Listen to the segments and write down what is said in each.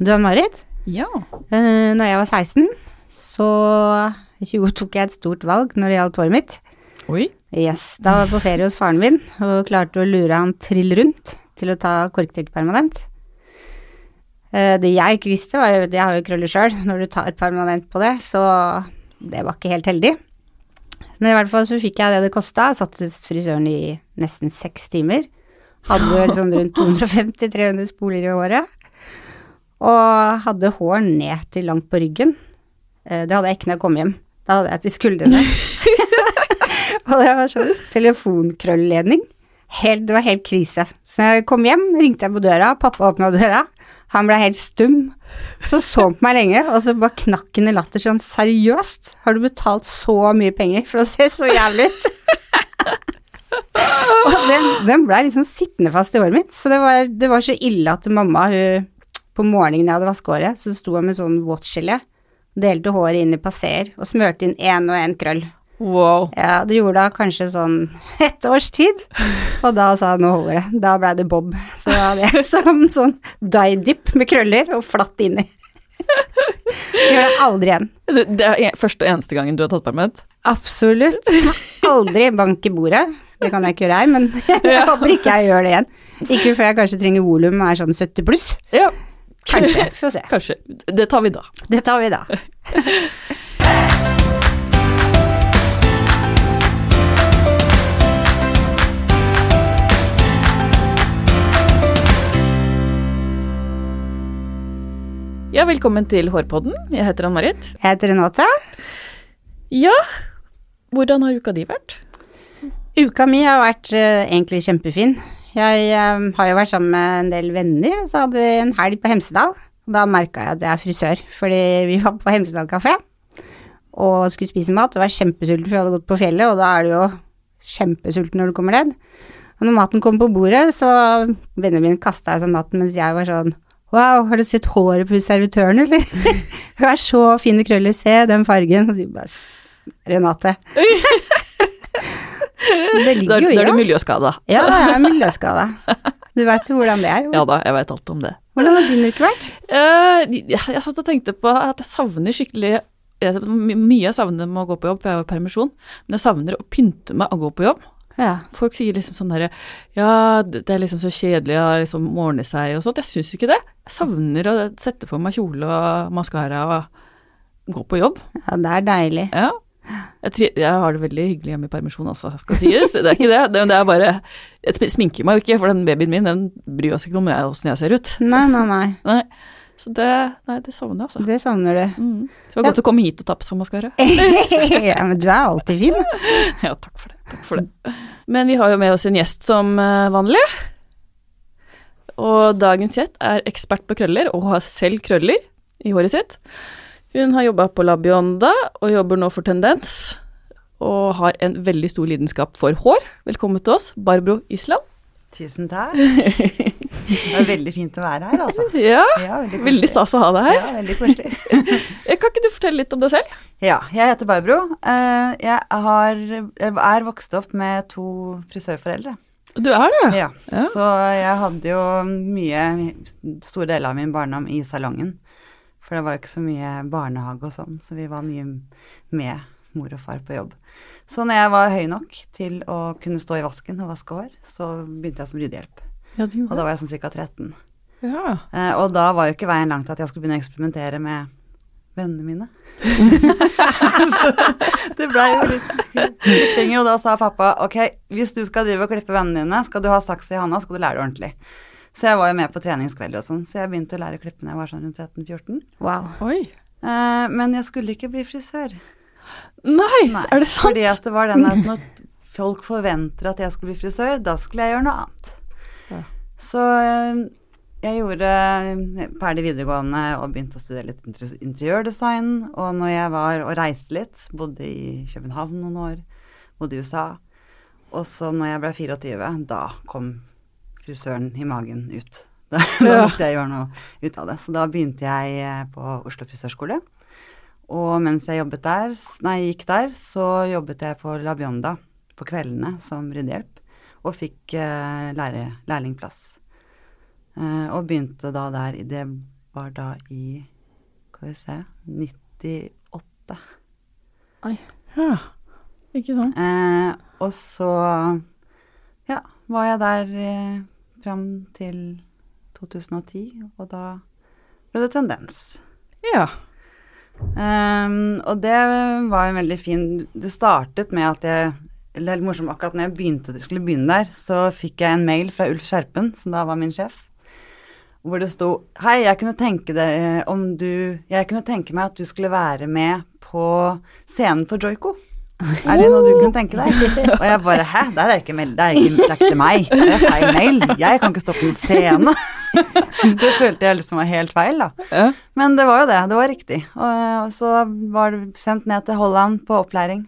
Du, Marit, Ja. når jeg var 16, så tok jeg et stort valg når det gjaldt håret mitt. Oi. Yes, da var jeg på ferie hos faren min, og klarte å lure han trill rundt til å ta korktrekk permanent. Det jeg ikke visste var jo, jeg har jo krøller selv, når du tar permanent på det, så det var ikke helt heldig. Men i hvert fall så fikk jeg det kostet, satt hos frisøren i nesten 6 timer. Hadde vel sånn rundt 250-300 spoler i håret. Og hadde hår ned til langt på ryggen. Det hadde jeg ikke når jeg kom hjem. Da hadde jeg til skuldrene. Og det var sånn telefonkrølledning. Det var helt krise. Så jeg kom hjem, ringte jeg på døra, pappa åpnet døra. Han ble helt stum. Så på meg lenge, og så bare knakk han i latter sånn, seriøst? Har du betalt så mye penger for å se så jævlig ut? Og den ble liksom sittende fast i håret mitt. Så det var så ille at mamma, på morgenen jeg hadde vasket håret, så sto jeg med sånn våtgelé, delte håret inn i passer og smørte inn en og en krøll. Wow. Ja, det gjorde da kanskje sånn 1 års tid, og da sa jeg, nå holder det. Da ble det bob. Så da hadde jeg sånn dye-dip med krøller og flatt inni. Jeg gjør det aldri igjen. Det første og eneste gangen du har tatt permanent? Absolutt. Aldri bank i bordet. Det kan jeg ikke gjøre her, men jeg håper ikke jeg gjør det igjen. Ikke før jeg kanskje trenger volum og er sånn 70 pluss. Ja. Kanskje, får se. Kanskje. Det tar vi da. Det tar vi da. Ja, velkommen til Hårpodden. Jeg heter Ann-Marit. Jeg heter Renate. Ja, hvordan har uka di vært? Uka mi har vært egentlig kjempefin. Jeg har jo vært sammen med en del venner, og så hadde vi en helg på Hemsedal. Da merket jeg at jeg er frisør, fordi vi var på Hemsedal kafé og skulle spise mat, og var kjempesulten for jeg hadde gått på fjellet, og da er du jo kjempesulten når du kommer ned. Og når maten kom på bordet, så vennene mine kastet jeg sånn maten, mens jeg var sånn, wow, har du sett håret på servitøren, eller? Hun er så fine krøller, se den fargen. Og så bare, Renate. Det ligger jo i oss. Da er du miljøskadet. Ja, jeg er miljøskadet. Du vet jo hvordan det er. Ja da, jeg vet alt om det. Hvordan har din uke vært? Jeg satt og tenkte på at jeg savner skikkelig, mye jeg savner med å gå på jobb, for jeg har jo permisjon, men jeg savner å pynte meg og gå på jobb. Ja. Folk sier liksom sånn der, ja, det er liksom så kjedelig å liksom morne seg og sånt. Jeg synes ikke det. Jeg savner å sette på meg kjole og mascara og gå på jobb. Ja, det er deilig. Ja. Jeg har det veldig hyggelig hjemme i permisjon også, skal sies. Det er ikke det. Det er bare, jeg sminker meg jo ikke, for den babyen min, den bryr oss ikke noe om hvordan jeg ser ut. Nei. Så det savner jeg altså. Det savner du. Så det var godt å komme hit og ta på seg mascara. Ja, men du er alltid fin. Ja, takk for det. Men vi har jo med oss en gjest som vanlig. Og dagens gjest er ekspert på krøller, og har selv krøller i håret sitt. Hun har jobbet på Labionda, og jobber nå for Tendens, og har en veldig stor lidenskap for hår. Velkommen til oss, Barbro Island. Tusen takk. Det er veldig fint å være her, altså. Ja, veldig stas å ha deg her. Ja, veldig koselig. Kan ikke du fortelle litt om deg selv? Ja, jeg heter Barbro. Jeg er vokst opp med 2 frisørforeldre. Du er det? Ja, så jeg hadde jo stor del av min barndom i salongen. For det var jo ikke så mye barnehage og sånn, så vi var mye med mor og far på jobb. Så når jeg var høy nok til å kunne stå i vasken og vaske hår, så begynte jeg som ryddehjelp. Ja, og da var jeg sånn cirka 13. Ja. Og da var jo ikke veien langt at jeg skulle begynne å eksperimentere med vennene mine. Så det ble jo litt ting, og da sa pappa, ok, hvis du skal drive og klippe vennene dine, skal du ha saks i handa, skal du lære det ordentlig. Så jeg var jo med på treningskvelder og sånn, så jeg begynte å lære å klippe når jeg var sånn rundt 13-14. Wow. Oi. Men jeg skulle ikke bli frisør. Nei, er det sant? Fordi at det var den at når folk forventer at jeg skulle bli frisør, da skulle jeg gjøre noe annet. Ja. Så jeg gjorde ferdig videregående og begynte å studere litt interiørdesign, og når jeg var og reiste litt, bodde i København noen år, bodde i USA, og så når jeg ble 24, da kom frisøren i magen ut. Da måtte jeg gjøre noe ut av det. Så da begynte jeg på Oslo frisørskole, og mens jeg gikk der, så jobbet jeg på Labionda på kveldene som ryddehjelp, og fikk lærlingplass. Og begynte da der, det var da i, skal vi se, 98. Oi, ja, ikke sant. Og så, ja, var jeg der frem til 2010, og da ble det Tendens. Ja. Og det var en veldig fin, det startet med at jeg, eller helt morsomt, akkurat når jeg skulle begynne der, så fikk jeg en mail fra Ulf Skjerpen, som da var min sjef, hvor det sto, hei, jeg kunne tenke meg at du skulle være med på scenen for Joico. Er det noe du kunne tenke deg? Og jeg bare, hæ, det er ikke til meg, det er feil mail, jeg kan ikke stå på en scene. Det følte jeg liksom var helt feil da. Ja. Men det var jo det var riktig. Og så var det sendt ned til Holland på opplæring,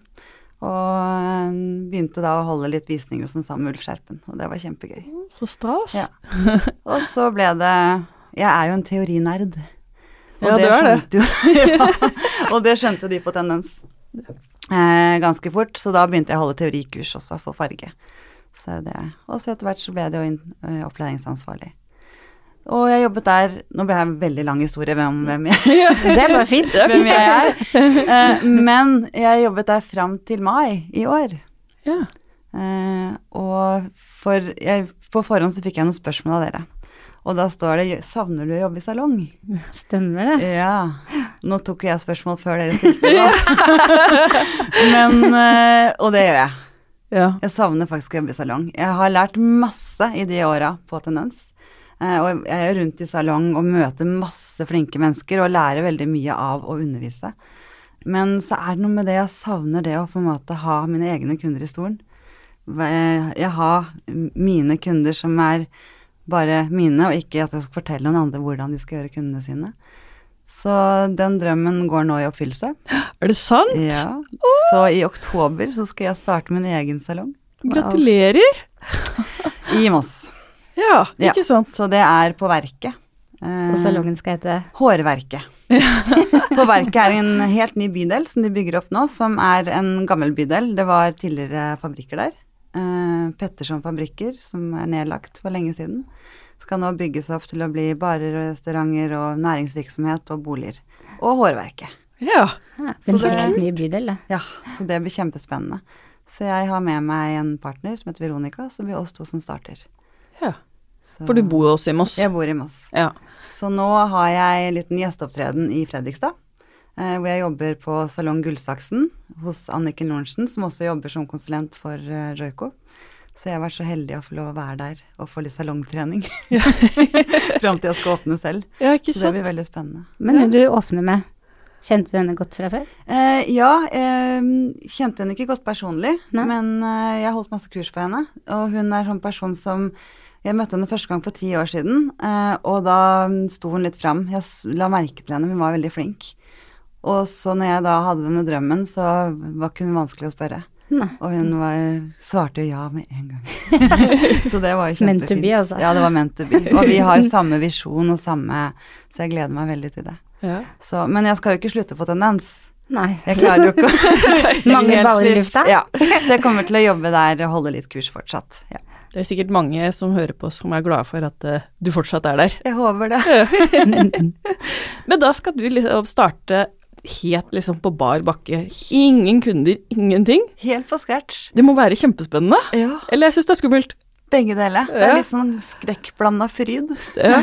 og begynte da å holde litt visninger sånn sammen med Ulf Skjerpen, og det var kjempegøy. Så stas. Ja. Og så ble det, jeg er jo en teorinerd. Og ja, det er det. Ja, og det skjønte jo de på Tendens. Ganske fort, så da begynte jeg å holde teorikurs også for farge. Og så etter hvert så ble det jo opplæringsansvarlig. Og jeg jobbet der, nå ble jeg en veldig lang historie om hvem jeg det er bare fint. Hvem jeg er. Men jeg jobbet der frem til mai i år. Ja. Og på forhånd så fikk jeg noen spørsmål av dere. Og da står det, savner du å jobbe i salong? Stemmer det. Ja, nå tok jeg spørsmål før dere stilte det. Men, og det gjør jeg. Ja. Jeg savner faktisk å jobbe i salong. Jeg har lært masse i de årene på Tendens. Og jeg er rundt i salong og møter masse flinke mennesker og lærer veldig mye av å undervise. Men så er det noe med det, jeg savner det å på en måte ha mine egne kunder i stolen. Jeg har mine kunder som er bare mine, og ikke at jeg skal fortelle noen andre hvordan de skal gjøre kundene sine. Så den drømmen går nå i oppfyllelse. Er det sant? Ja, så i oktober så skal jeg starte min egen salong. Gratulerer! I Moss. Ja, ikke sant? Så det er på Verket. Og salongen skal hete? Hårverket. På Verket er en helt ny bydel som de bygger opp nå, som er en gammel bydel. Det var tidligere fabrikker der. Petterson fabrikker, som er nedlagt for lenge siden, skal nå bygges opp til å bli barer og restauranter og næringsvirksomhet og boliger. Og Hårverket. Ja. En helt ny bydel, det. Ja, så det blir kjempespennende. Så jeg har med meg en partner som heter Veronica, så det blir oss to som starter. Ja, for du bor jo også i Moss. Jeg bor i Moss. Ja. Så nå har jeg en liten gjesteopptreden i Fredrikstad, hvor jeg jobber på Salong Gullsaksen hos Anniken Lorentzen, som også jobber som konsulent for Joico. Så jeg har vært så heldig å få lov å være der og få litt salongtrening frem til jeg skal åpne selv. Ja, ikke sant? Så det blir veldig spennende. Men du åpner med, kjente du henne godt fra før? Ja, kjente henne ikke godt personlig, men jeg holdt masse kurs for henne, og hun er sånn person som jeg møtte henne første gang for 10 år siden, og da sto hun litt frem. Jeg la merke til henne, hun var veldig flink. Og så når jeg da hadde denne drømmen, så var ikke hun vanskelig å spørre. Nei. Og hun svarte ja med en gang. Så det var jo kjempefint. Meant to be, altså. Ja, det var meant to be. Og vi har samme visjon og samme, så jeg gleder meg veldig til det. Ja. Så, men jeg skal jo ikke slutte på Tendens. Nei. Jeg klarer jo ikke å mange baller i lufta. Ja, så jeg kommer til å jobbe der og holde litt kurs fortsatt. Ja. Det er sikkert mange som hører på som er glade for at du fortsatt er der. Jeg håper det. Men da skal du liksom starte helt liksom på bar bakke. Ingen kunder, ingenting. Helt på scratch. Det må være kjempespennende. Ja. Eller jeg synes det er skummelt. Begge deler. Det er litt sånn skrekkblandet fryd. Ja.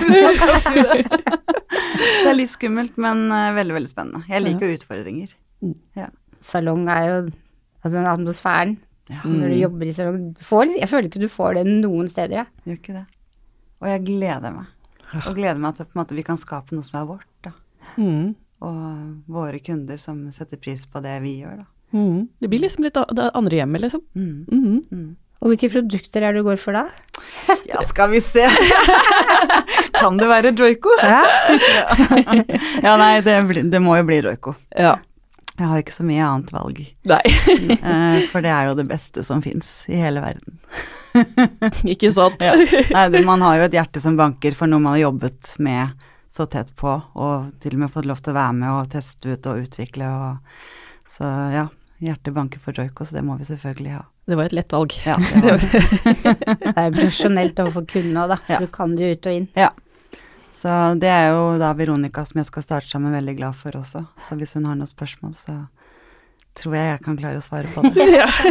Det er litt skummelt, men veldig, veldig spennende. Jeg liker utfordringer. Ja. Salong er jo, altså atmosfæren. Ja. Når du jobber i salong, jeg føler ikke du får det noen steder. Ja. Gjør ikke det. Og jeg gleder meg. Og gleder meg til på en måte vi kan skape noe som er vårt, da. Og våre kunder som setter pris på det vi gjør, da. Det blir liksom litt det andre hjemmet, liksom. Og hvilke produkter er det du går for da? Ja, skal vi se. Kan det være Joico? Ja. Ja, nei, det må jo bli Joico. Ja. Jeg har ikke så mye annet valg. Nei. For det er jo det beste som finnes i hele verden. Ikke sant? Ja. Nei, man har jo et hjerte som banker for noe man har jobbet med så tett på, og til og med fått lov til å være med og teste ut og utvikle. Så ja, hjertet banker for Joico, så det må vi selvfølgelig ha. Det var et lett valg. Ja, det var det. Det er profesjonelt overfor kundene også, da. Ja. Du kan det ut og inn. Ja. Så det jo da Veronica som jeg skal starte sammen veldig glad for også. Så hvis hun har noen spørsmål, så tror jeg kan klare å svare på det.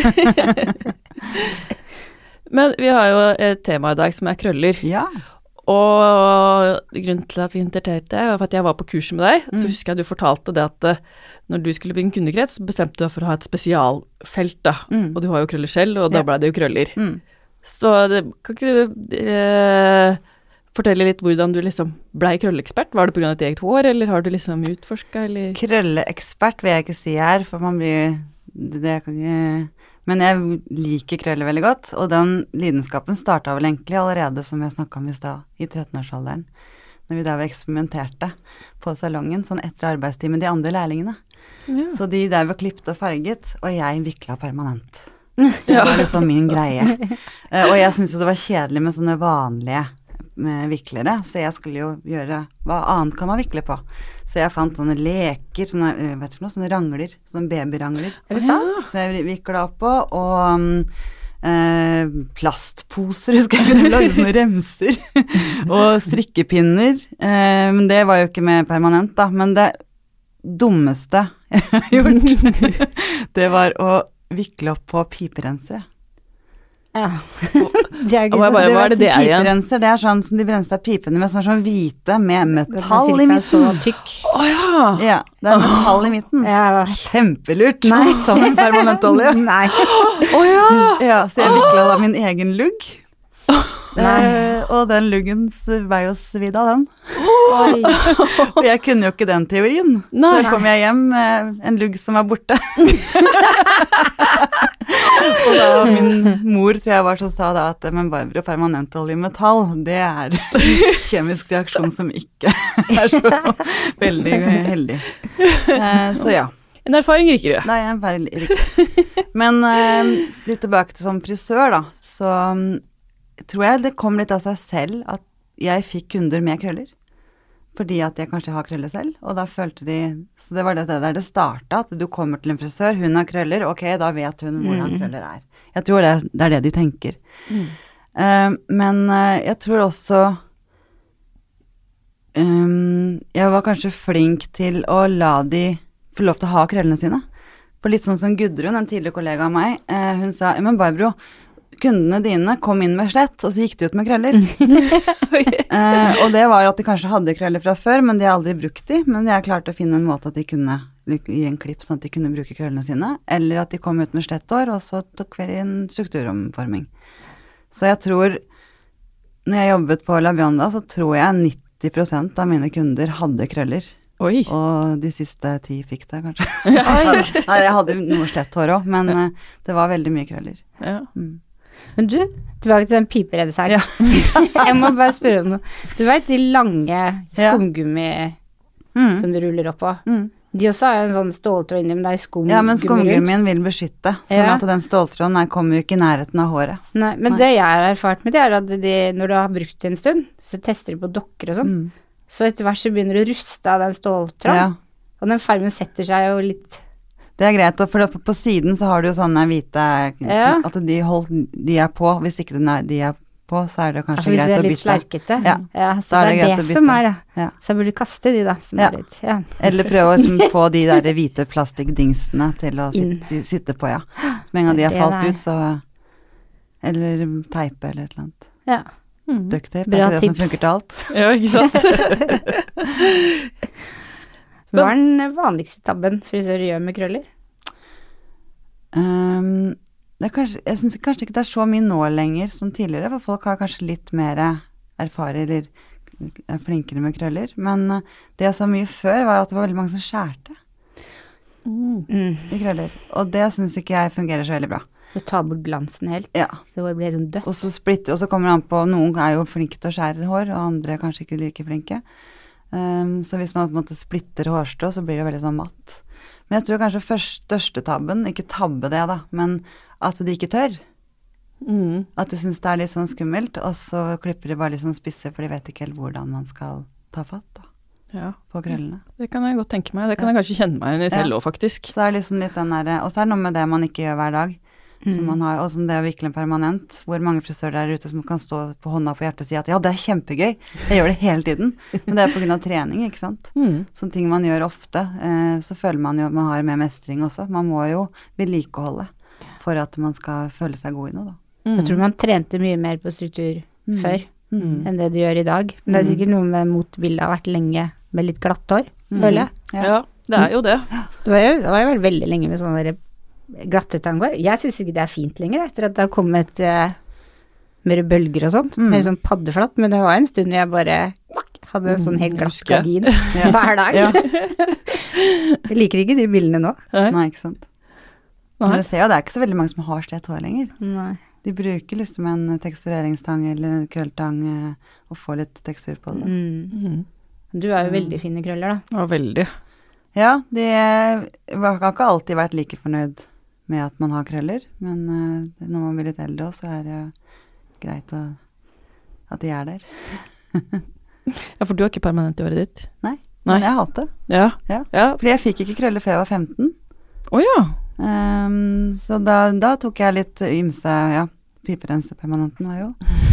Men vi har jo et tema i dag som krøller. Ja. Og grunnen til at vi inviterte deg, var at jeg var på kurset med deg. Så husker jeg du fortalte det at når du skulle bli en kundekrets, så bestemte du deg for å ha et spesialfelt da. Og du har jo krøller selv, og da ble det jo krøller. Så kan ikke du fortelle litt hvordan du liksom ble krølleekspert? Var det på grunn av et eget hår, eller har du liksom utforsket, eller? Krølleekspert vil jeg ikke si her, for man blir, det kan ikke... Men jeg liker krøller veldig godt, og den lidenskapen startet vel egentlig allerede, som jeg snakket om i stad, i 13-årsalderen, når vi da eksperimenterte på salongen, sånn etter arbeidstid med de andre lærlingene. Ja. Så de der var klippet og farget, og jeg viklet permanent. Det var liksom min greie. Og jeg synes jo det var kjedelig med sånne vanlige viklere, så jeg skulle jo gjøre, hva annet kan man vikle på? Så jeg fant sånne leker, sånne, vet du for noe, sånne rangler, sånne babyrangler. Det sant? Så jeg viklet opp på, og plastposer, husker jeg kunne lage sånne remser, og strikkepinner, men det var jo ikke med permanent da, men det dummeste jeg har gjort, det var å vikle opp på piperensere. Ja, det ikke sånn. Hva det igjen? Piperenser, det sånn som de brenser pipene med, som sånn hvite med metall i midten. Så tykk. Ja, det metall i midten. Ja. Kjempelurt. Nei. Som en permanent olje. Nei. Ja, så jeg viklet da min egen lugg. Og den luggen ble jo svidd av den. Og jeg kunne jo ikke den teorien. Så kom jeg hjem med en lugg som var borte. Og da min mor, tror jeg var så sa da at men bare permanentolje i metall, det kjemisk reaksjon som ikke så veldig heldig. Så ja. En erfaring rikker det. Nei, en erfaring rikker. Men litt tilbake til som frisør da, så tror jeg det kom litt av seg selv at jeg fikk kunder med krøller. Fordi at jeg kanskje har krøller selv, og da følte de, så det var det der det startet, at du kommer til en frisør, hun har krøller, ok, da vet hun hvordan krøller Jeg tror det det de tenker. Men jeg tror også, jeg var kanskje flink til å la de få lov til å ha krøllene sine. For litt sånn som Gudrun, en tidligere kollega av meg, hun sa, men Barbro, kundene dine kom inn med slett, og så gikk de ut med krøller. Og det var at de kanskje hadde krøller fra før, men de har aldri brukt de, men jeg klarte å finne en måte at de kunne gi en klipp sånn at de kunne bruke krøllene sine, eller at de kom ut med slett hår, og så tok vi en strukturomforming. Så jeg tror, når jeg jobbet på Labionda, så tror jeg 90% av mine kunder hadde krøller. Oi. Og de siste 10 fikk det, kanskje. Nei, jeg hadde noe slett hår også, men det var veldig mye krøller. Ja. Men du, tilbake til den piperedeseren. Ja. Jeg må bare spørre om noe. Du vet de lange skumgummi som du ruller opp på? De også har en sånn ståltråd inni, men det skumgummi rundt. Ja, men skumgummien vil beskytte, sånn at den ståltråden kommer jo ikke i nærheten av håret. Nei, men det jeg har erfart med det at når du har brukt det en stund, så tester de på dokker og sånn. Så etter hvert så begynner du å ruste av den ståltråden, og den farmen setter seg jo litt... Det greit, for på siden så har du jo sånne hvite, at de på, hvis ikke de på, så det kanskje greit å bytte. Hvis det litt slarkete. Så det det som så burde du kaste de da, som litt, Eller prøve å få de der hvite plastikkdingsene til å sitte på, Med en gang de har falt ut, så, eller teipe eller et eller annet. Ja. Ducktape, det det som funker til alt. Ja, ikke sant? Hva den vanligste tabben frisører gjør med krøller? Jeg synes kanskje ikke det så mye nå lenger som tidligere, for folk har kanskje litt mer erfaring eller er flinkere med krøller, men det jeg så mye før var at det var veldig mange som skjærte i krøller, og det synes ikke jeg fungerer så veldig bra. Du tar bort glansen helt, så det blir sånn dødt. Og så splitter, og så kommer det an på, noen jo flinke til å skjære hår, og andre kanskje ikke like flinke. Så hvis man på en måte splitter hårstrå, så blir det veldig sånn matt. Men jeg tror kanskje største tabben, ikke tabbe det da, men at de ikke tør. At de synes det litt sånn skummelt, og så klipper de bare litt sånn spisse, for de vet ikke helt hvordan man skal ta fatt da, på krøllene. Det kan jeg godt tenke meg, det kan jeg kanskje kjenne meg i selv også faktisk. Så det liksom litt den der, og så det noe med det man ikke gjør hver dag. som man har, og som det å vikle en permanent, hvor mange frisører der ute som kan stå på hånda på hjertet og si at ja, det er kjempegøy, jeg gjør det hele tiden, men det er på grunn av trening, ikke sant? Sånne ting man gjør ofte, så føler man jo at man har mer mestring også, man må jo vedlikeholde for at man skal føle seg god i noe da. Jeg tror man trente mye mer på struktur før enn det du gjør i dag, men det er sikkert noe med motbildet har vært lenge med litt glatt hår, føler jeg. Ja, det er jo det. Det var jo veldig lenge med sånne glatte tangoer. Jeg synes ikke det er fint lenger, etter at det har kommet mer bølger og sånt, mer sånn paddeflatt, men det var en stund jeg bare hadde en sånn helt glatt gardin hver dag. Jeg liker ikke de bildene nå. Nei, ikke sant. Men du ser jo, det er ikke så veldig mange som har slett hår lenger. Nei. De bruker liksom en tekstureringsstang eller en krølltang og får litt tekstur på det. Du har jo veldig fine krøller da. Ja, veldig. Ja, de har ikke alltid vært like fornøyd med at man har krøller, men når man blir litt eldre også, så er det greit at de er der. Ja, for du har ikke permanent i håret ditt? Nei, men jeg har hatt det. Ja. Fordi jeg fikk ikke krøller før jeg var 15. Ja. Så da tok jeg litt ymse, piperensepermanenten var jo.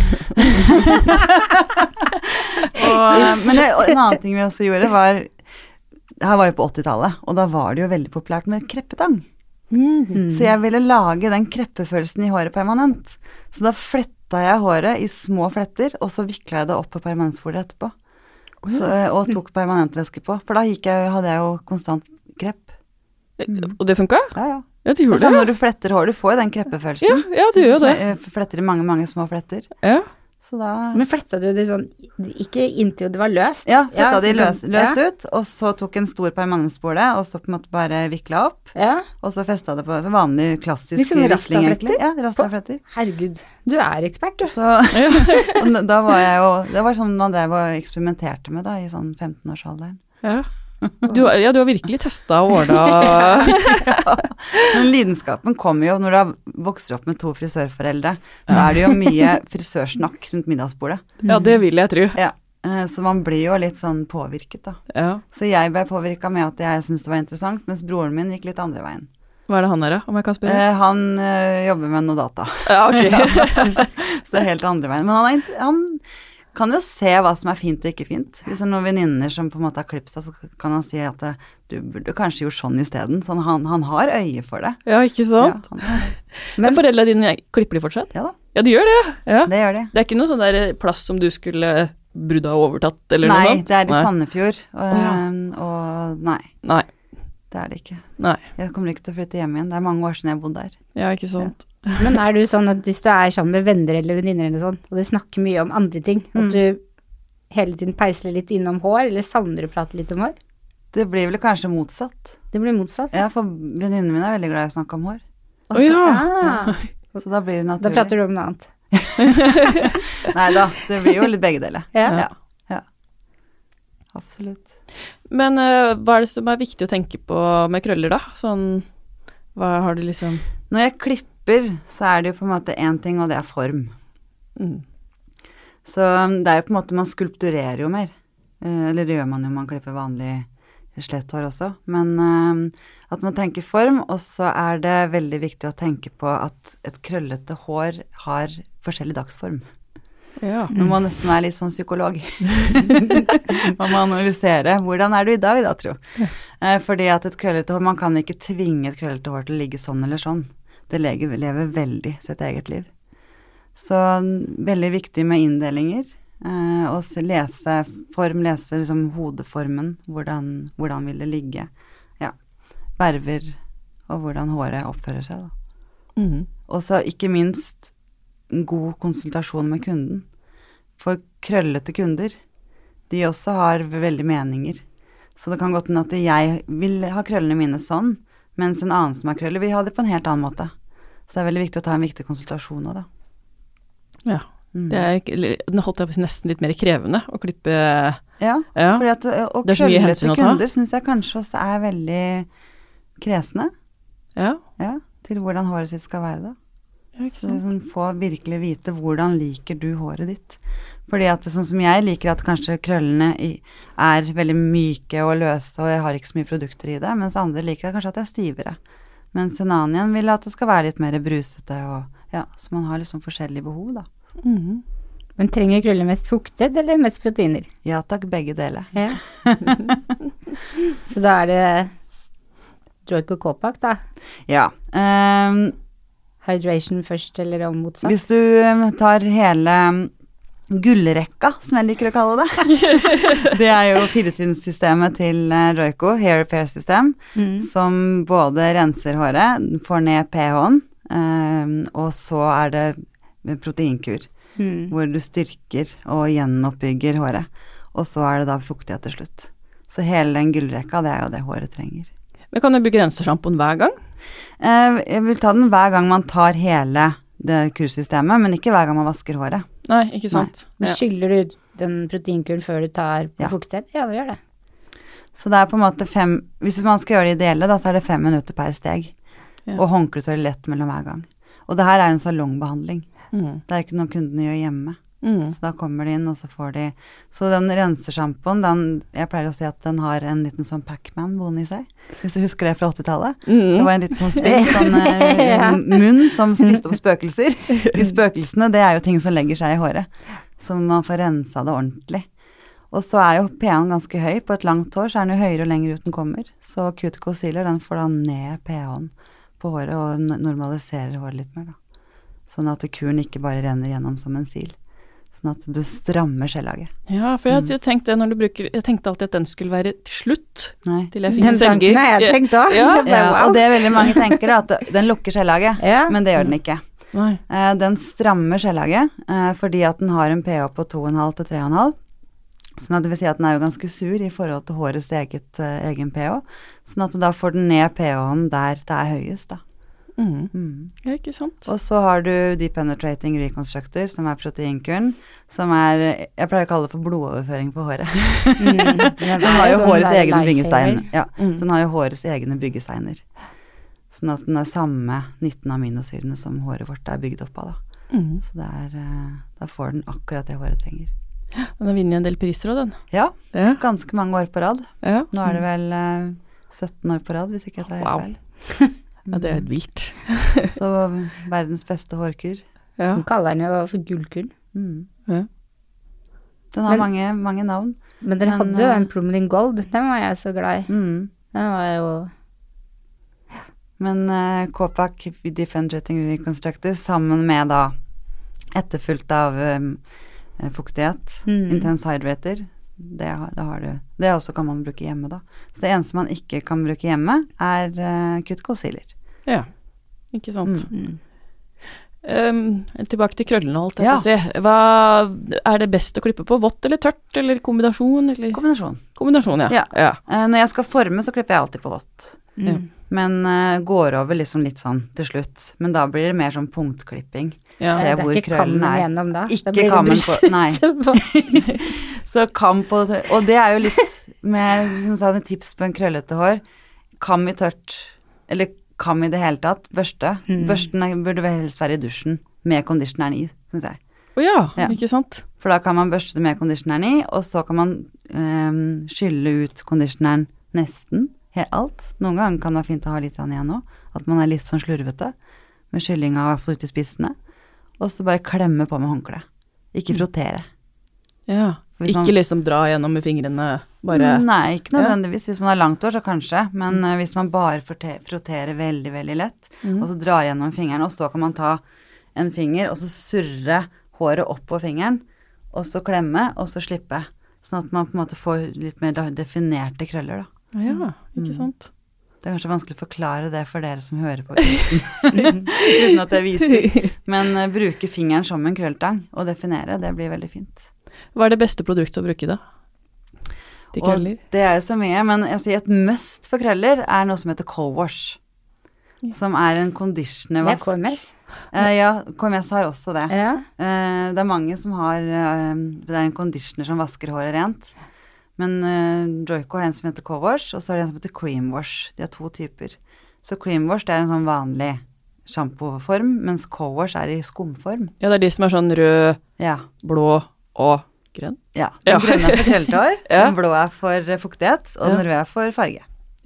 Men en annen ting vi også gjorde var, det her var jo på 80-tallet, og da var det jo veldig populært med kreppetang. Så jeg ville lage den kreppefølelsen i håret permanent. Så da fletta jeg håret i små fletter, og så viklet jeg det opp på permanentsporet etterpå. Og tok permanentvæske på, for da hadde jeg jo konstant krepp. Og det funket? Ja. Ja, det gjorde det. Når du fletter hår, du får jo den kreppefølelsen. Ja, du gjør det. Så fletter i mange, mange små fletter. Ja. Så da... Men fletta du det sånn, ikke inntil det var løst? Ja, fletta de løst ut, og så tok en stor permanentspole, og så på en måte bare viklet opp, og så festet det på vanlig klassisk liksom vikling egentlig. Ja, rastafletter. Herregud, du er ekspert, du. Så, og da var jeg jo, det var sånn man drev og eksperimenterte med da, i sånn 15-årsalderen. Ja. Du har virkelig testet og ordnet. Men lidenskapen kommer jo når du har vokst opp med 2 frisørforeldre, så er det jo mye frisørsnakk rundt middagsbordet. Ja, det vil jeg tro. Ja, så man blir jo litt sånn påvirket da. Ja. Så jeg ble påvirket med at jeg syntes det var interessant, mens broren min gikk litt andre veien. Hva er det han er da, om jeg kan spørre? Han jobber med noe data. Ja, ok. Så det er helt andre veien. Men han kan jo se hva som er fint og ikke fint. Hvis det er noen venninner som på en måte har klippet seg, så kan han si at du burde kanskje gjort sånn i stedet. Så han har øye for det. Ja, ikke sant? Ja, men foreldrene dine klipper de fortsatt? Ja da. Ja, de gjør det. Ja. Det gjør de. Det er ikke noe sånn der plass som du skulle brudd ha overtatt, eller noe sånt? Nei, det er i Sandefjord. Og nei. Det er det ikke. Nei. Jeg kommer ikke til å flytte hjem igjen. Det er mange år siden jeg bodde der. Ja, ikke sant. Ja. Men er du sånn at hvis du er sammen med venner eller venninner eller sånn, og de snakker mye om andre ting, at du hele tiden peisler litt innom hår, eller savner å prate litt om hår? Det blir vel kanskje motsatt. Det blir motsatt? Ja, for venninnene mine er veldig glad i å snakke om hår. Så da blir det naturlig. Da prater du om noe annet. Neida, det blir jo litt begge deler. Ja. Absolutt. Men hva er det som er viktig å tenke på med krøller da? Sånn, hva har du liksom... Når jeg klipper, så er det jo på en måte en ting, og det er form. Så det er jo på en måte, man skulpturerer jo mer. Eller det gjør man jo, man klipper vanlig slett hår også. Men at man tenker form, og så er det veldig viktig å tenke på at et krøllete hår har forskjellig dagsform. Ja. Nå må nesten være litt sånn psykolog. Man må analysere. Hvordan er du i dag da, tro? Fordi at et krøllete hår, man kan ikke tvinge et krøllete hår til å ligge sånn eller sånn. Det lever veldig sitt eget liv. Så veldig viktig med inndelinger. Og lese form, lese liksom hodeformen. Hvordan vil det ligge? Ja. Verver, og hvordan håret oppfører seg da. Og så ikke minst en god konsultasjon med kunden. For krøllete kunder, de også har veldig meninger. Så det kan godt hende at jeg vil ha krøllene mine sånn, mens en annen som har krøller, vil ha det på en helt annen måte. Så det er veldig viktig å ta en viktig konsultasjon også da. Ja, det holdt jeg på nesten litt mer krevende å klippe. Ja. Fordi at, og krøllete kunder synes jeg kanskje også er veldig kresne. Ja, til hvordan håret sitt skal være da. Så liksom få virkelig vite hvordan liker du håret ditt. Fordi at sånn som jeg liker at kanskje krøllene er veldig myke og løse, og jeg har ikke så mye produkter i det, mens andre liker kanskje at det er stivere. Mens en annen igjen vil at det skal være litt mer brusete, så man har liksom forskjellige behov, da. Men trenger krøller mest fuktighet eller mest proteiner? Ja takk, begge deler. Ja. Så da det Joico K-Pak da? Ja. Hydration først, eller om motsatt? Hvis du tar hele gullrekka, som jeg liker å kalle det. Det jo firetrinnssystemet til Joico, hair repair system, som både renser håret, får ned pH-en, og så det proteinkur, hvor du styrker og gjenoppbygger håret. Og så det da fuktighet til slutt. Så hele den gullrekka, det jo det håret trenger. Men kan du bruke renseshampon hver gang? Jeg vil ta den hver gang man tar hele det kursystemet, men ikke hver gang man vasker håret. Nei, ikke sant. Men skyller du den proteinkuren før du tar på fuktighet? Ja, det gjør det. Så det på en måte hvis man skal gjøre det ideelle, da, så det 5 minutter per steg. Og håndkletør lett mellom hver gang. Og det her jo en salongbehandling. Det ikke noe kundene gjør hjemme. Så da kommer de inn, og så får de... Så den renseshampoen, jeg pleier å si at den har en liten sånn Pac-Man boende i seg. Hvis du husker det fra 80-tallet. Det var en liten sånn spill, sånn munn som spiste opp spøkelser. De spøkelsene, det jo ting som legger seg i håret. Så man får rensa det ordentlig. Og så jo pH-en ganske høy. På et langt hår så den jo høyere og lenger ut den kommer. Så cuticle sealer, den får da ned pH-en på håret og normaliserer håret litt mer da. Sånn at kuren ikke bare renner gjennom som en sil. Sånn at du strammer skjellaget. Ja, for jeg tenkte når du bruker, jeg tenkte alltid at den skulle være til slutt. Nei. Til jeg fikk en selger. Den tanken har jeg tenkt også. Og det veldig mange tenker da, at den lukker skjellaget, men det gjør den ikke. Den strammer skjellaget, fordi at den har en pH på 2,5 til 3,5. Sånn at det vil si at den jo ganske sur i forhold til hårets egen pH. Sånn at da får den ned pH-en der det høyest da. Ja, ikke sant. Og så har du Deep Penetrating Reconstructor, som proteinkuren, som jeg pleier å kalle det for blodoverføring på håret. Den har jo hårets egne byggesteiner. Ja, den har jo hårets egne byggesteiner. Sånn at den samme 19 aminosyrene som håret vårt bygd opp av da. Så da får den akkurat det håret trenger. Den har vunnet en del priser også, den. Ja, ganske mange år på rad. Nå det vel 17 år på rad, hvis ikke jeg tar helt feil. Ja, det helt vilt. Så verdens beste hårkur. De kaller den jo for gullkur. Den har mange navn. Men den hadde jo en Plumlin Gold, den var jeg så glad i. Den var jo... Men K-Pak Deep Penetrating Reconstructor sammen med da etterfulgt av fuktighet, intense hydrator, det har du. Det også kan man bruke hjemme da. Så det eneste man ikke kan bruke hjemme cuticle sealer. Ja, ikke sant. Tilbake til krøllene, holdt jeg på å si. Hva det best å klippe på? Vått eller tørt, eller kombinasjon? Eller? Kombinasjon, ja. Når jeg skal forme, så klipper jeg alltid på vått. Men går over liksom litt sånn til slutt. Men da blir det mer sånn punktklipping. Se hvor krøllen gjennom da. Ikke kammen på, nei. Så kam på, og det jo litt med, som sa, en tips på en krøllete hår. Kam i tørt, eller kam i det hele tatt, børste. Børsten burde vel helst være i dusjen, med conditioneren i, synes jeg. Ikke sant? For da kan man børste det med conditioneren i, og så kan man skylle ut conditioneren nesten, alt. Noen ganger kan det være fint å ha litt igjen nå, at man litt sånn slurvete, med skylling av ut i spissene, og så bare klemme på med håndkle. Ikke frotere. Ja, ikke liksom dra gjennom med fingrene, bare... Nei, ikke nødvendigvis. Hvis man har langt hår, så kanskje, men hvis man bare froterer veldig, veldig lett, og så drar gjennom fingeren, og så kan man ta en finger, og så surre håret opp på fingeren, og så klemme, og så slippe. Sånn at man på en måte får litt mer definerte krøller, da. Ja, ikke sant. Det kanskje vanskelig å forklare det for dere som hører på uten at jeg viser. Men bruke fingeren som en krølltang og definere, det blir veldig fint. Hva det beste produktet å bruke da? Til krøller? Og det jo så mye, men jeg sier et must for krøller noe som heter co-wash, som en conditionervask. Det KMS? Ja, KMS har også det. Det mange som har, det en conditioner som vasker håret rent. Men Joico har en som heter co-wash, og så har det en som heter cream wash. De har 2 typer. Så cream wash, det en sånn vanlig shampooform, mens co-wash i skumform. Ja, det de som sånn rød, blå og grønn. Ja, den grønne for krøllete hår, den blå for fuktighet, og den røde for farge. Ja,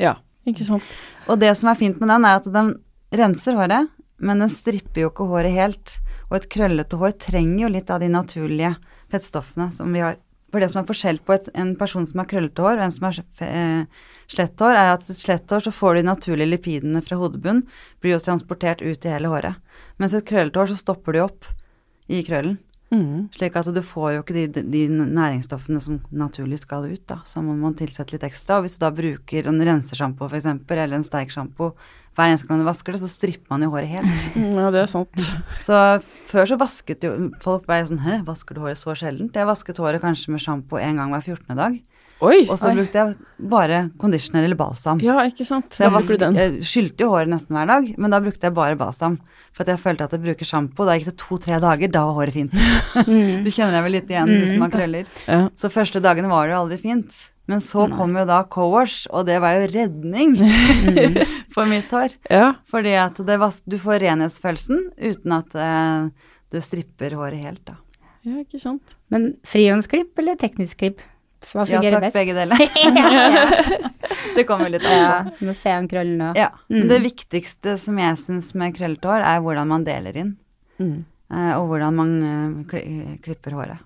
Ikke sant. Og det som fint med den at den renser håret, men den stripper jo ikke håret helt. Og et krøllete hår trenger jo litt av de naturlige fettstoffene som vi har. For det som forskjell på en person som har krøllete hår og en som har slett hår, at et slett hår så får du de naturlige lipidene fra hodebunnen, blir jo transportert ut i hele håret. Mens et krøllete hår så stopper de opp i krøllen. Slik at du får jo ikke de næringsstoffene som naturlig skal ut da, så må man tilsette litt ekstra. Og hvis du da bruker en rensershampoo for eksempel, eller en sterk shampoo, hver eneste gang du vasker det, så stripper man jo håret helt. Ja, det sant. Så før så vasket jo, folk bare sånn, vasker du håret så sjeldent? Jeg vasket håret kanskje med shampoo en gang hver 14. dag. Oi! Og så brukte jeg bare conditioner eller balsam. Ja, ikke sant. Så jeg skylte jo håret nesten hver dag, men da brukte jeg bare balsam. For at jeg følte at jeg bruker shampoo, da gikk det 2-3 dager, da var håret fint. Du kjenner deg vel litt igjen hvis man krøller. Ja. Så første dagene var det jo aldri fint. Men så kom jo da co-wash, og det var jo redning for mitt hår. Ja. Fordi at du får renhetsfølelsen uten at det stripper håret helt da. Ja, ikke sant. Men frihåndsklipp eller teknisk klipp? Hva fungerer best? Ja, takk, begge deler. Det kommer litt an på. Ja, du må se om krøllene. Ja, men det viktigste som jeg synes med krøllete hår er hvordan man deler inn. Og hvordan man klipper håret.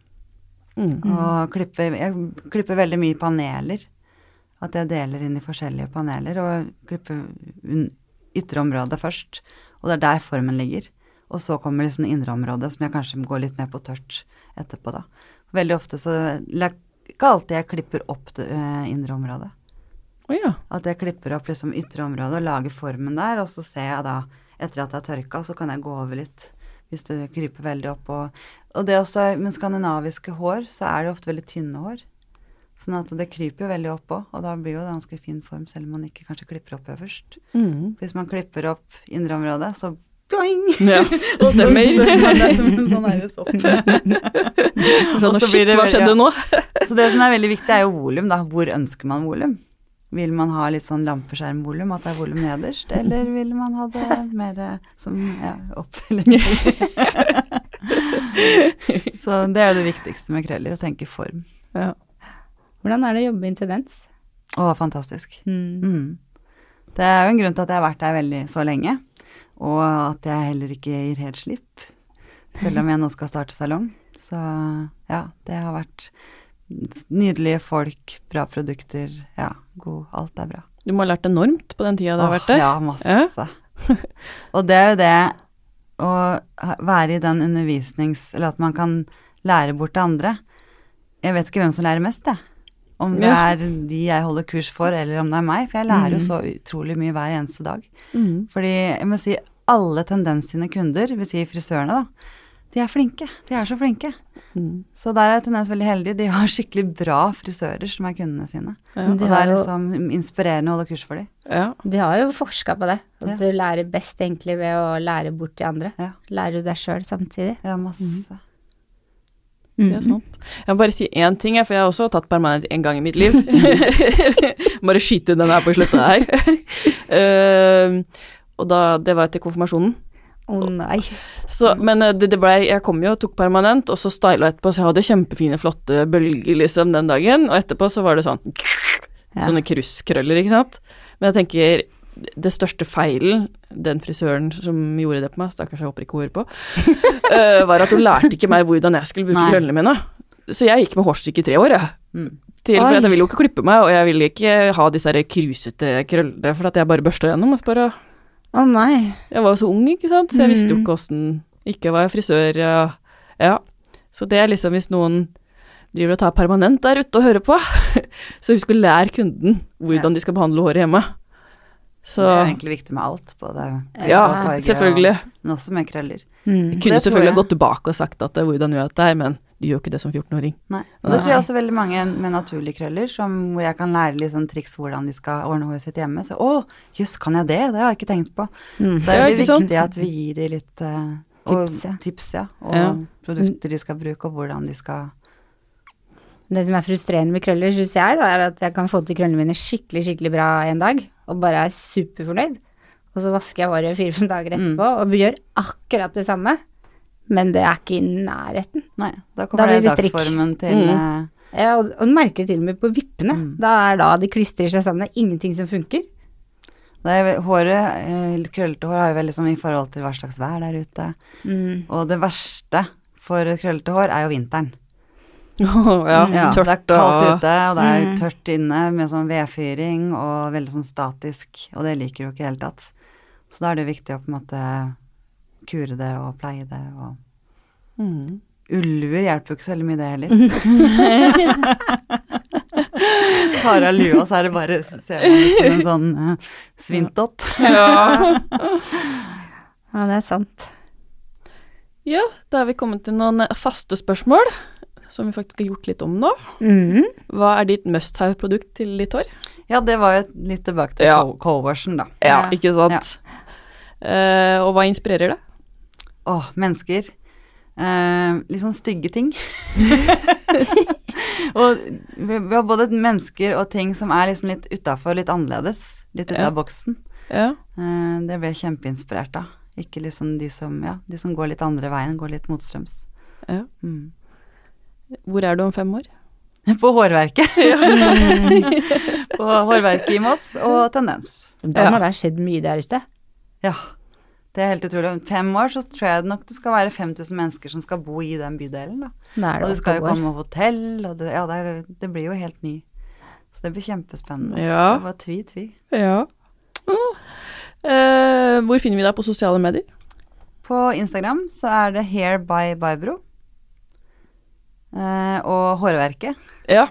Og jeg klipper veldig mye paneler. At jeg deler inn i forskjellige paneler, og klipper ytre området først. Og det er der formen ligger. Og så kommer liksom det indre området, som jeg kanskje går litt mer på tørt etterpå da. Veldig ofte så ikke alltid jeg klipper opp det indre området. Ja. At jeg klipper opp liksom ytre området og lager formen der, og så ser jeg da, etter at jeg har tørket, så kan jeg gå over litt, hvis det kryper veldig opp. Og det også, med skandinaviske hår, så er det ofte veldig tynne hår. Sånn at det kryper jo veldig opp også, og da blir jo det ganske fin form, selv om man ikke kanskje klipper opp øverst. Hvis man klipper opp indre området, så boing! Ja, det stemmer. Det er som en sånn her sopp. Shit, hva skjedde nå? Så det som er veldig viktig er jo volum da. Hvor ønsker man volum? Vil man ha litt sånn lampeskjermvolum, at det er volum nederst, eller vil man ha det mer som opp eller ned? Så det er jo det viktigste med krøller, å tenke form. Ja. Hvordan er det å jobbe i Intendens? Fantastisk. Det er jo en grunn til at jeg har vært der veldig så lenge. Og at jeg heller ikke gir helt slipp, selv om jeg nå skal starte salong. Så ja, det har vært nydelige folk, bra produkter, alt er bra. Du må ha lært enormt på den tiden du har vært der. Ja, masse. Og det er jo det å være i den eller at man kan lære bort til andre. Jeg vet ikke hvem som lærer mest, det. Om det er de jeg holder kurs for, eller om det er meg, for jeg lærer jo så utrolig mye hver eneste dag. Fordi jeg må si, alle Tendens sine kunder, vil si frisørene da, de er flinke, de er så flinke. Så der er Tendens veldig heldig, de har skikkelig bra frisører som er kundene sine. Ja. Og det er liksom inspirerende å holde kurs for dem. Ja. De har jo forsket på det, at du lærer best egentlig ved å lære bort til andre. Ja. Lærer du deg selv samtidig. Ja, masse. Det er sant. Jeg må bare si en ting, for jeg har også tatt permanent en gang i mitt liv. Bare skyte den her på slutten her. Og da, det var etter konfirmasjonen. Nei. Så, men det ble, jeg kom jo og tok permanent, og så stylet etterpå, så jeg hadde kjempefine, flotte bølger liksom den dagen, og etterpå så var det sånn, sånne kruskrøller, ikke sant? Men jeg tenker, det største feilen, den frisøren som gjorde det på meg, stakkars jeg håper ikke hun hører på, var at hun lærte ikke meg hvordan jeg skulle bruke krøllene mine. Så jeg gikk med hårstrikk i 3 år, for jeg ville jo ikke klippe meg, og jeg ville ikke ha disse her krusete krøllene, for at jeg bare børste gjennom, og bare... nei. Jeg var jo så ung, ikke sant? Så jeg visste jo ikke hvordan, ikke var jeg frisør, ja. Så det er liksom hvis noen driver og tar permanent der ute og hører på, så husk å lære kunden hvordan de skal behandle håret hjemme. Så, det er egentlig viktig med alt, både farge selvfølgelig. Men også med krøller. Jeg kunne selvfølgelig ha gått tilbake og sagt at hvordan gjør jeg dette her, men du gjør ikke det som 14-åring. Nei, og det tror jeg også veldig mange med naturlige krøller, hvor jeg kan lære litt sånn triks hvordan de skal ordne håret sitt hjemme. Så, jøss, kan jeg det? Det har jeg ikke tenkt på. Så det er veldig viktig at vi gir de litt tips, og produkter de skal bruke, og hvordan de skal... Det som er frustrerende med krøller, synes jeg, da, er at jeg kan få til krøllene mine skikkelig, skikkelig bra en dag, og bare er superfornøyd. Og så vasker jeg håret 4-5 dager etterpå, og gjør akkurat det samme. Men det er ikke i nærheten. Nei, da kommer det dagsformen til... Ja, og du merker det til og med på vippene. Da er de klistrer seg sammen, det er ingenting som funker. Håret, krøllete hår har jo veldig sånn i forhold til hva slags vær der ute. Og det verste for krøllete hår er jo vinteren. Tørt. Det er kaldt ute, og det er tørt inne med sånn vedfyring og veldig sånn statisk, og det liker jo ikke helt tatt. Så da er det viktig å på en måte kure det og pleie det, og ullur hjelper jo ikke så veldig mye det heller. Tar av lua, så er det bare, ser man det som en sånn svintdott. Ja, det er sant. Ja, da har vi kommet til noen faste spørsmål, som vi faktisk har gjort litt om nå. Hva er ditt must-have-produkt til ditt hår? Ja, det var jo litt tilbake til co-washen da. Ja, ikke sant? Og hva inspirerer det? Mennesker. Litt sånn stygge ting. Og vi har både mennesker og ting som er liksom litt utenfor, litt annerledes, litt ut av boksen. Det ble jeg kjempeinspirert av. Ikke liksom de som går litt andre veien, går litt motstrøms. Hvor er du om 5 år? På Hårverket. På Hårverket i Moss og Tendens. Da må det ha skjedd mye der ute. Ja, det er helt utrolig. Om 5 år så tror jeg nok det skal være 5000 mennesker som skal bo i den bydelen da. Og det skal jo komme hotell, og det blir jo helt ny. Så det blir kjempespennende. Så det var tvi. Ja. Hvor finner vi deg på sosiale medier? På Instagram så er det Hair by Barbro. Og Hårverket. Ja.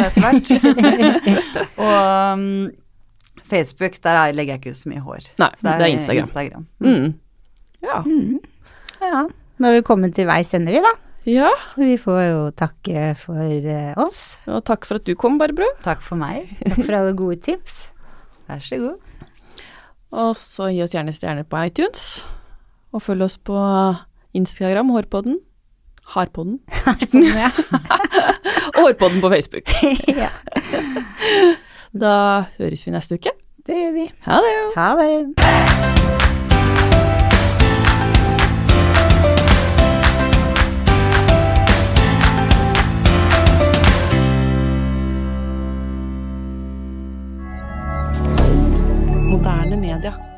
Og Facebook, der legger jeg ikke ut så mye hår. Nei, så det er Instagram. Ja. Nå har vi kommet til veis ende, vi da. Ja. Så vi får jo takke for oss. Og takk for at du kom, Barbro. Takk for meg. Takk for alle gode tips. Vær så god. Og så gi oss gjerne stjerner på iTunes. Og følg oss på Instagram, Hårpodden. Harpodden. Ja. Og Hårpodden på Facebook. Ja. Da høres vi neste uke. Det gjør vi. Ha det. Ha det. Moderne media.